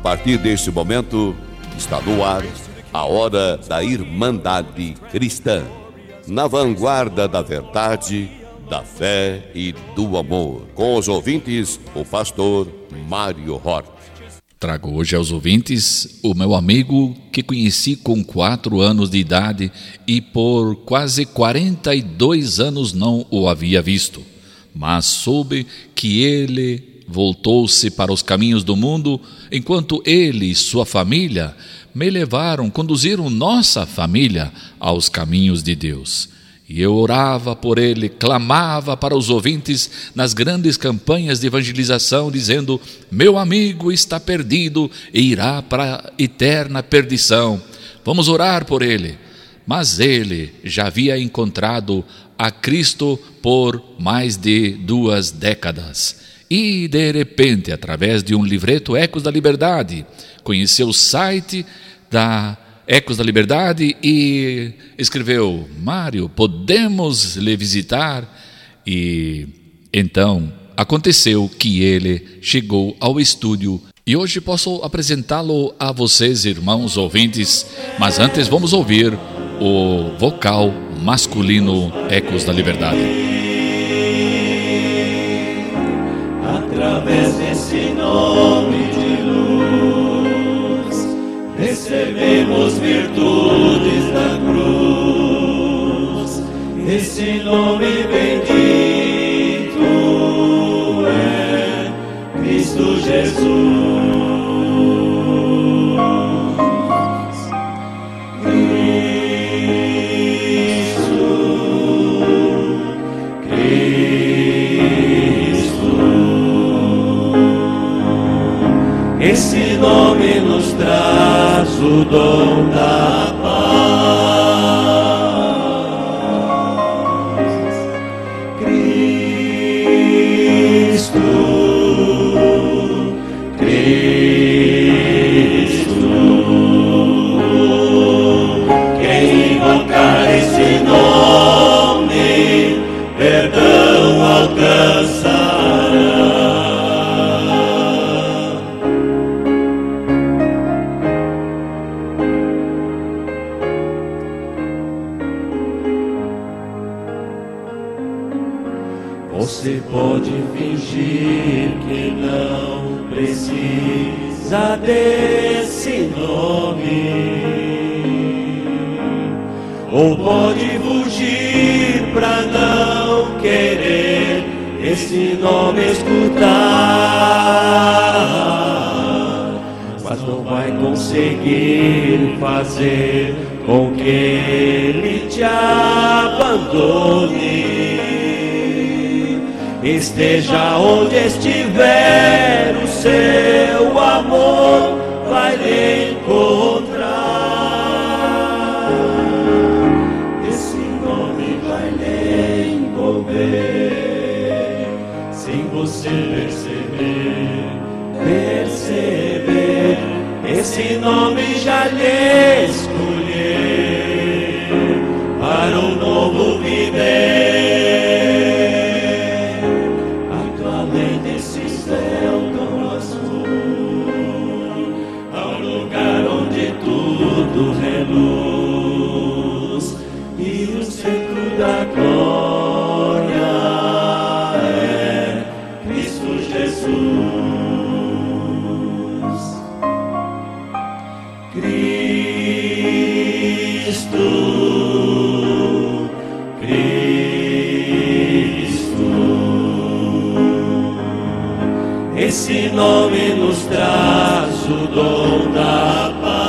partir deste momento, está no ar a Hora da Irmandade Cristã, na vanguarda da verdade, da fé e do amor. Com os ouvintes, o pastor Mário Hort. Trago hoje aos ouvintes o meu amigo que conheci com 4 anos de idade e por quase 42 anos não o havia visto, mas soube que ele voltou-se para os caminhos do mundo, enquanto ele e sua família conduziram nossa família aos caminhos de Deus. E eu orava por ele, clamava para os ouvintes nas grandes campanhas de evangelização, dizendo: meu amigo está perdido e irá para a eterna perdição. Vamos orar por ele. Mas ele já havia encontrado a Cristo por mais de 2 décadas. E de repente, através de um livreto Ecos da Liberdade, conheceu o site da Ecos da Liberdade e escreveu: Mário, podemos lhe visitar? E então aconteceu que ele chegou ao estúdio e hoje posso apresentá-lo a vocês, irmãos ouvintes. Mas antes vamos ouvir o vocal masculino Ecos da Liberdade. Através desse nome de luz, recebemos virtudes da cruz. Esse nome bendito é Cristo Jesus. Esse nome nos traz o dom da paz. Cristo, quem invocar esse nome, perdão alcançará. Você pode fingir que não precisa desse nome, ou pode fugir pra não querer esse nome escutar, mas não vai conseguir fazer com que ele te abandone. Esteja onde estiver, o seu amor vai lhe encontrar. Esse nome vai lhe envolver, sem você perceber. Esse nome já lhe escolheu para um novo viver. Reluz, e o centro da glória é Cristo Jesus. Cristo, esse nome nos traz o dom da paz.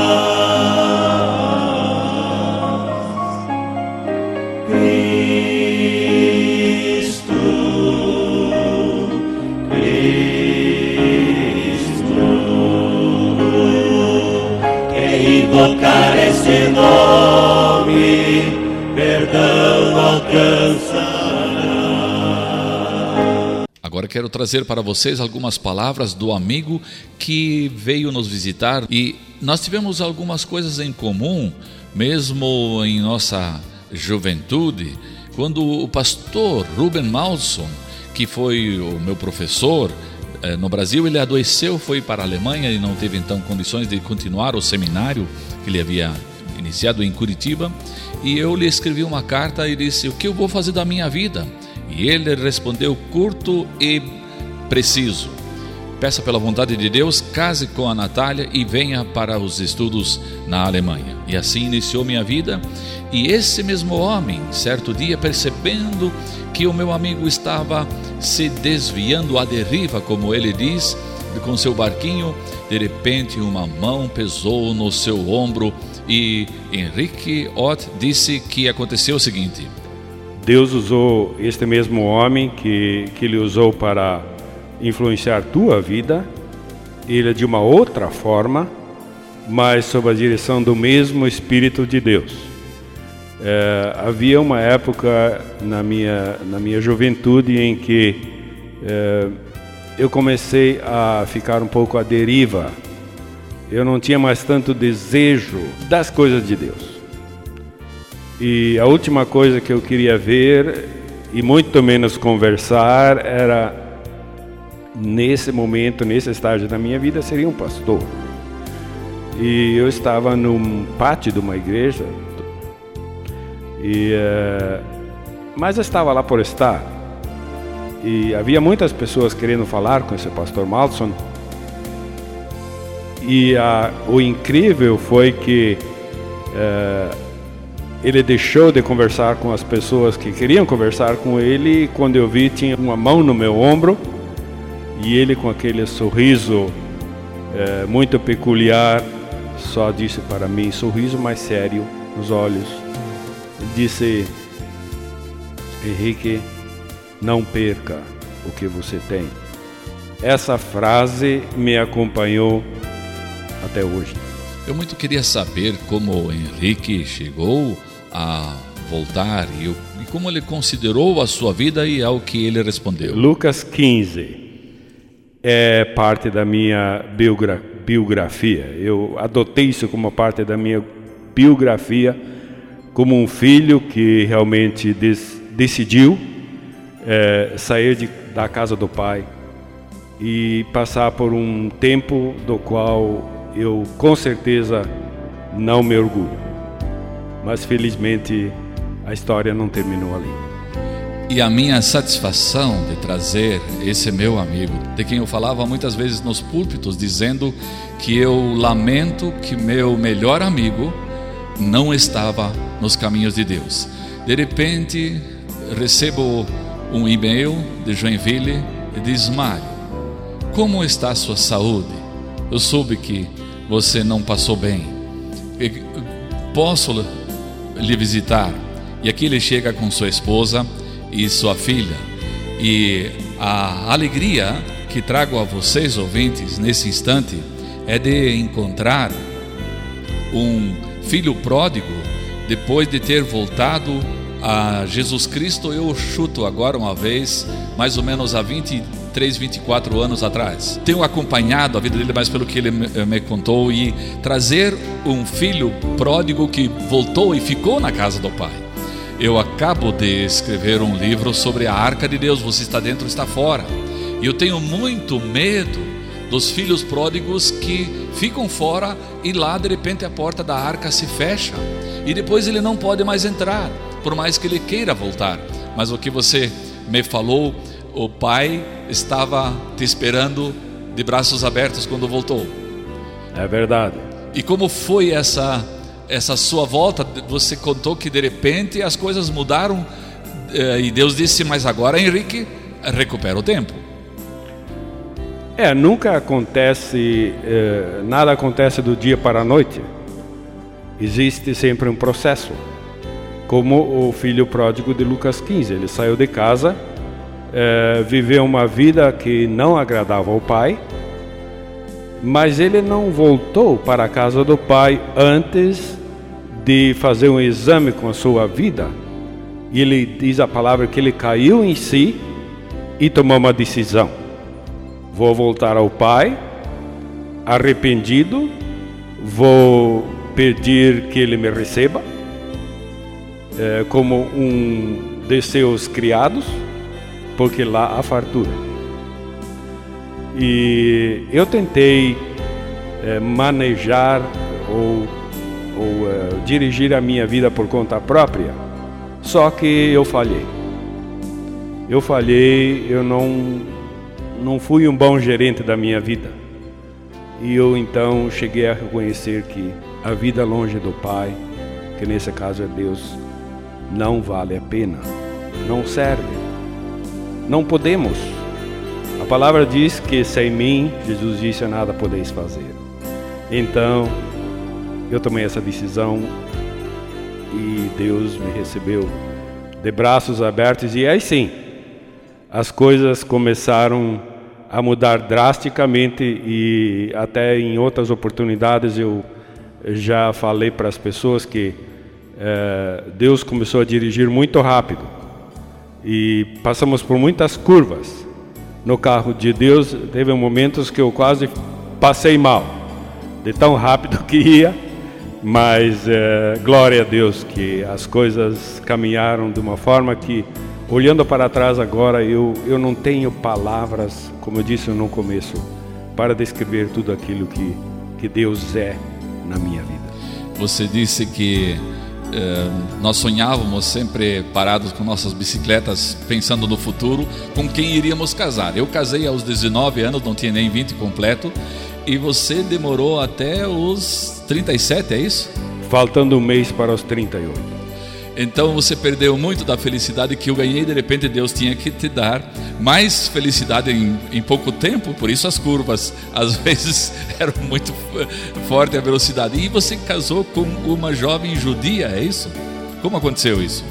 Invocar esse nome, perdão alcançará. Agora quero trazer para vocês algumas palavras do amigo que veio nos visitar e nós tivemos algumas coisas em comum, mesmo em nossa juventude, quando o pastor Ruben Malson, que foi o meu professor no Brasil, ele adoeceu, foi para a Alemanha e não teve então condições de continuar o seminário que ele havia iniciado em Curitiba. E eu lhe escrevi uma carta e disse: o que eu vou fazer da minha vida? E ele respondeu curto e preciso: peça pela vontade de Deus, case com a Natália e venha para os estudos na Alemanha. E assim iniciou minha vida. E esse mesmo homem, certo dia, percebendo que o meu amigo estava se desviando à deriva, como ele diz, com seu barquinho, de repente uma mão pesou no seu ombro e Henrique Ott disse que aconteceu o seguinte: Deus usou este mesmo homem que ele usou para influenciar tua vida, ele de uma outra forma, mas sob a direção do mesmo Espírito de Deus. Havia uma época na minha juventude em que eu comecei a ficar um pouco à deriva. Eu não tinha mais tanto desejo das coisas de Deus. E a última coisa que eu queria ver, e muito menos conversar, era, nesse momento, nesse estágio da minha vida, seria um pastor. E eu estava num pátio de uma igreja, mas eu estava lá por estar. E havia muitas pessoas querendo falar com esse pastor Malson. E o incrível foi que ele deixou de conversar com as pessoas que queriam conversar com ele. E quando eu vi, tinha uma mão no meu ombro. E ele, com aquele sorriso muito peculiar, só disse para mim, sorriso mais sério nos olhos, disse: Henrique, não perca o que você tem. Essa frase me acompanhou até hoje. Eu muito queria saber como o Henrique chegou a voltar e como ele considerou a sua vida e ao que ele respondeu. Lucas 15 é parte da minha biografia. Eu adotei isso como parte da minha biografia, como um filho que realmente decidiu sair da casa do pai e passar por um tempo do qual eu com certeza não me orgulho. Mas felizmente a história não terminou ali. E a minha satisfação de trazer esse meu amigo, de quem eu falava muitas vezes nos púlpitos, dizendo que eu lamento que meu melhor amigo não estava nos caminhos de Deus. De repente, recebo um e-mail de Joinville e diz: Mário, como está a sua saúde? Eu soube que você não passou bem. Posso lhe visitar? E aqui ele chega com sua esposa e sua filha. E a alegria que trago a vocês, ouvintes, nesse instante, é de encontrar um filho pródigo depois de ter voltado a Jesus Cristo. Eu chuto agora uma vez, mais ou menos há 23, 24 anos atrás. Tenho acompanhado a vida dele, mas pelo que ele me contou, e trazer um filho pródigo que voltou e ficou na casa do pai. Eu acabo de escrever um livro sobre a Arca de Deus. Você está dentro, está fora. E eu tenho muito medo dos filhos pródigos que ficam fora e lá de repente a porta da arca se fecha e depois ele não pode mais entrar, por mais que ele queira voltar. Mas o que você me falou, o pai estava te esperando de braços abertos quando voltou. É verdade. E como foi essa sua volta? Você contou que de repente as coisas mudaram e Deus disse: mas agora, Henrique, recupera o tempo. Nunca acontece, nada acontece do dia para a noite. Existe sempre um processo. Como o filho pródigo de Lucas 15, ele saiu de casa, viveu uma vida que não agradava ao pai, mas ele não voltou para a casa do pai antes de fazer um exame com a sua vida. E ele diz a palavra que ele caiu em si e tomou uma decisão: vou voltar ao pai, arrependido, vou pedir que ele me receba como um de seus criados, porque lá há fartura. E eu tentei manejar ou dirigir a minha vida por conta própria, só que eu falhei. Eu não fui um bom gerente da minha vida. E eu então cheguei a reconhecer que a vida longe do Pai, que nesse caso é Deus, não vale a pena, não serve, não podemos. A palavra diz que sem mim, Jesus disse, nada podeis fazer. Então, eu tomei essa decisão e Deus me recebeu de braços abertos. E aí sim, as coisas começaram a mudar drasticamente, e até em outras oportunidades eu já falei para as pessoas que Deus começou a dirigir muito rápido e passamos por muitas curvas no carro de Deus. Teve momentos que eu quase passei mal, de tão rápido que ia, mas glória a Deus que as coisas caminharam de uma forma que, olhando para trás agora, eu não tenho palavras, como eu disse no começo, para descrever tudo aquilo que Deus é na minha vida. Você disse que nós sonhávamos sempre parados com nossas bicicletas, pensando no futuro, com quem iríamos casar. Eu casei aos 19 anos, não tinha nem 20 completo, e você demorou até os 37, é isso? Faltando um mês para os 38. Então você perdeu muito da felicidade que eu ganhei. De repente Deus tinha que te dar mais felicidade em pouco tempo. Por isso as curvas às vezes eram muito forte a velocidade. E você casou com uma jovem judia, é isso? Como aconteceu isso?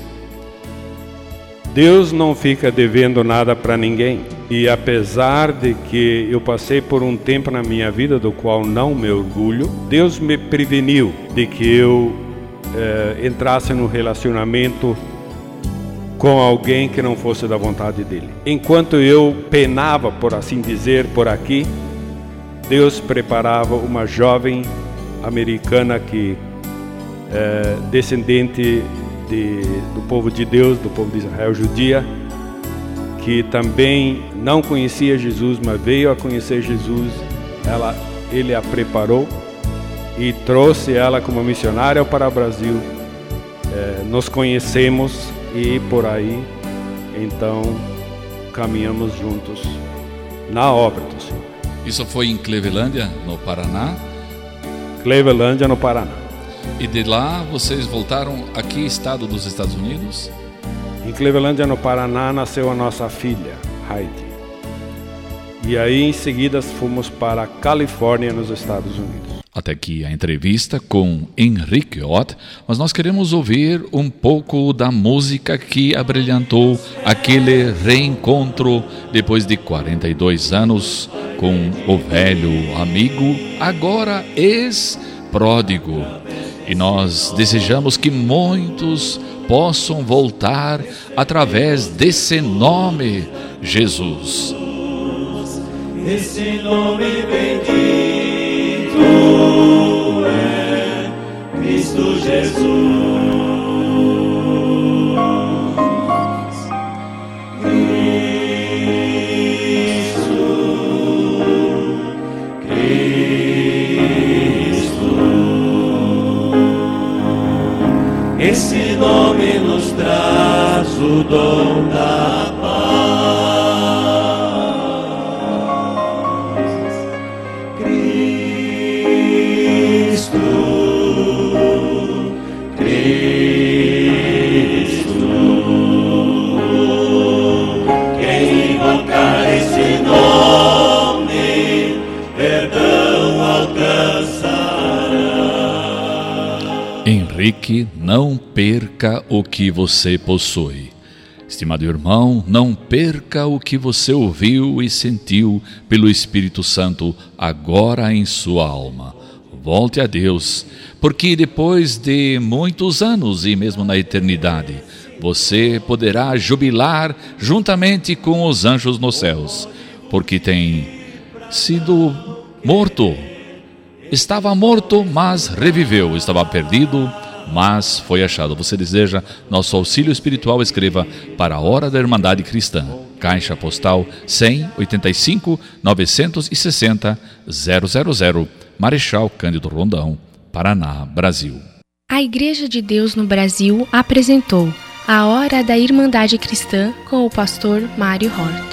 Deus não fica devendo nada para ninguém. E apesar de que eu passei por um tempo na minha vida do qual não me orgulho, Deus me preveniu de que eu entrasse num relacionamento com alguém que não fosse da vontade dele. Enquanto eu penava, por assim dizer, por aqui, Deus preparava uma jovem americana que descendente do povo de Deus, do povo de Israel, judia, que também não conhecia Jesus, mas veio a conhecer Jesus. Ele a preparou e trouxe ela como missionária para o Brasil. Nos conhecemos e por aí, então, caminhamos juntos na obra do Senhor. Isso foi em Clevelândia, no Paraná? Clevelândia, no Paraná. E de lá vocês voltaram aqui, estado dos Estados Unidos? Em Clevelândia, no Paraná, nasceu a nossa filha, Heidi. E aí, em seguida, fomos para a Califórnia, nos Estados Unidos. Até aqui a entrevista com Henrique Ott, mas nós queremos ouvir um pouco da música que abrilhantou aquele reencontro depois de 42 anos com o velho amigo, agora ex-pródigo. E nós desejamos que muitos possam voltar através desse nome, Jesus. Esse nome bendito é Cristo Jesus. Esse nome nos traz o dom da paz. Cristo, quem invocar esse nome, perdão alcançará. Henrique, não perca o que você possui. Estimado irmão, não perca o que você ouviu e sentiu pelo Espírito Santo agora em sua alma. Volte a Deus, porque depois de muitos anos e mesmo na eternidade, você poderá jubilar juntamente com os anjos nos céus, porque tem sido morto. Estava morto, mas reviveu. Estava perdido, mas foi achado. Você deseja nosso auxílio espiritual? Escreva para a Hora da Irmandade Cristã, Caixa Postal 100 960 000, Marechal Cândido Rondão, Paraná, Brasil. A Igreja de Deus no Brasil apresentou A Hora da Irmandade Cristã com o pastor Mário Hort.